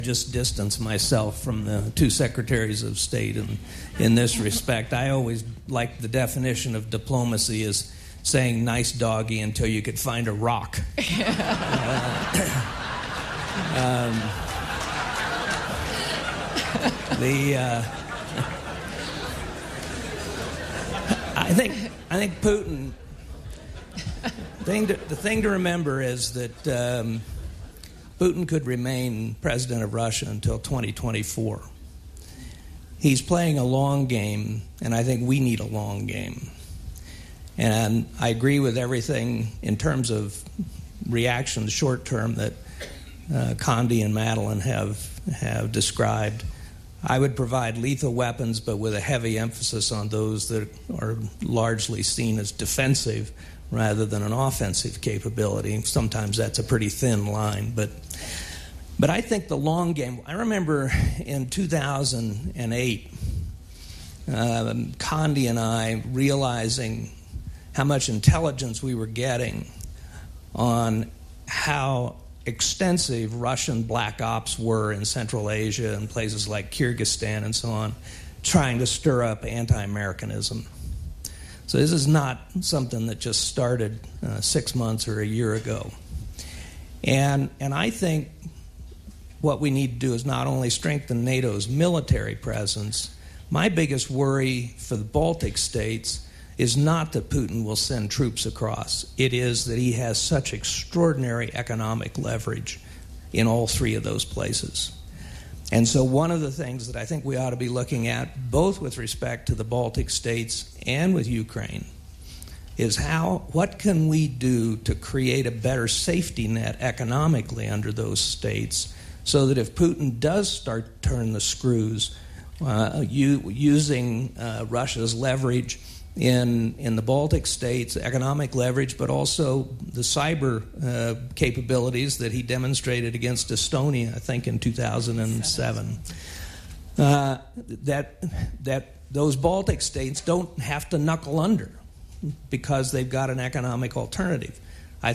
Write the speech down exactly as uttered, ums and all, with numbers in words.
just distance myself from the two secretaries of state in, in this respect. I always liked the definition of diplomacy as saying nice doggy until you could find a rock. uh, um, the uh, I think I think Putin. The thing to, the thing to remember is that um, Putin could remain president of Russia until twenty twenty-four. He's playing a long game, and I think we need a long game. And I agree with everything in terms of reaction, the short term, that uh, Condi and Madeleine have have described. I would provide lethal weapons, but with a heavy emphasis on those that are largely seen as defensive rather than an offensive capability. Sometimes that's a pretty thin line, but but I think the long game. I remember in two thousand eight, um, Condi and I realizing how much intelligence we were getting on how extensive Russian black ops were in Central Asia and places like Kyrgyzstan and so on, trying to stir up anti-Americanism. So this is not something that just started uh, six months or a year ago. And and I think what we need to do is not only strengthen NATO's military presence. My biggest worry for the Baltic states is not that Putin will send troops across. It is that he has such extraordinary economic leverage in all three of those places. And so one of the things that I think we ought to be looking at, both with respect to the Baltic states and with Ukraine, is how, what can we do to create a better safety net economically under those states so that if Putin does start to turn the screws uh, u- using uh, Russia's leverage in in the Baltic states, economic leverage, but also the cyber uh, capabilities that he demonstrated against Estonia, I think, in two thousand seven. Uh, that that those Baltic states don't have to knuckle under because they've got an economic alternative.